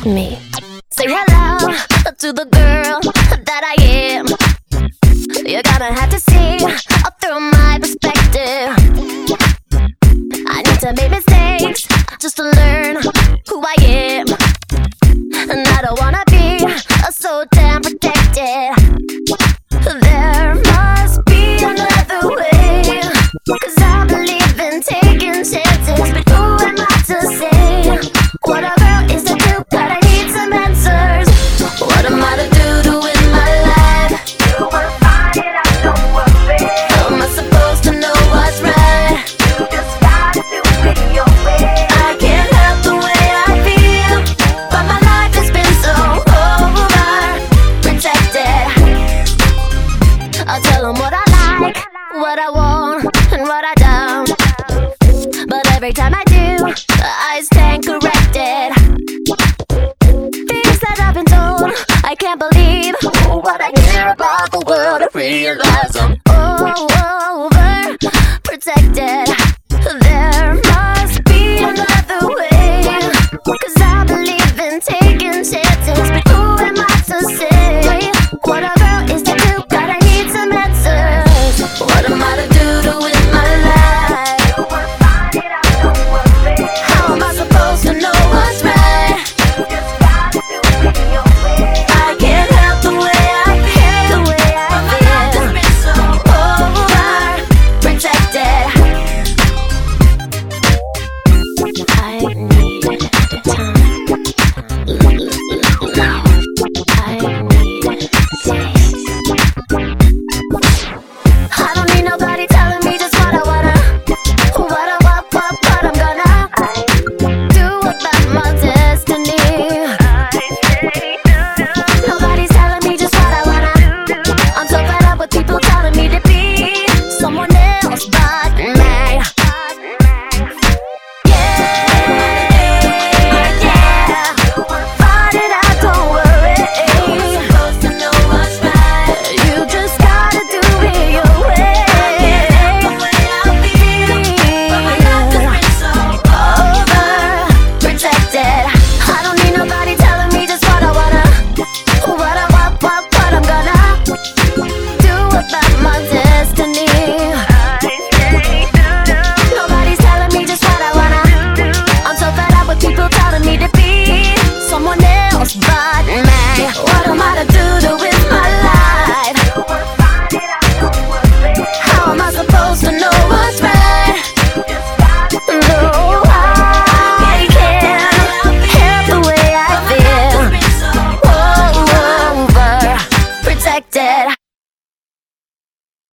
me. Say hello to the girl that I am. You're gonna have to see through my perspective. I need to make mistakes just to learn who I am. And I don't wanna be so damn protected. There must be another way, 'cause I believe in taking chances. But who am I to say what a girl is to do? But I need some answers. What am I to do with my life? You will find it out, don't worry. How am I supposed to know what's right? You just gotta do it your way. I can't help the way I feel, but my life has been so overprotected. I'll tell them what I like, what I want, and what I don't. But every time I do, I stand corrected. Things that I've been told, I can't believe what I hear about the world. I realize I'm overprotected. There must be another way, 'cause I believe in taking chances. But who am I to say what a girl is to do? God, I need some answers. What am I to do with my life? You will find it out, don't worry. How am I supposed to know what's right? You just gotta do it your way. I can't help the way I feel, the way I feel. My life has been so overprotected. I need time. I need space. I don't need nobody telling me just what I wanna, what I'm gonna do about my destiny. Nobody's telling me just what I wanna. I'm so fed up with people telling me to be someone else but me. Find it out, don't worry. You're supposed to know what's right. You just gotta do it your way. The way I feel, but my life has been so overprotected. I don't need nobody telling me just what I wanna, what I'm gonna do about my destiny. Nobody's telling me just what I wanna. I'm so fed up with people telling me to be someone else but me. What am I to do with my life?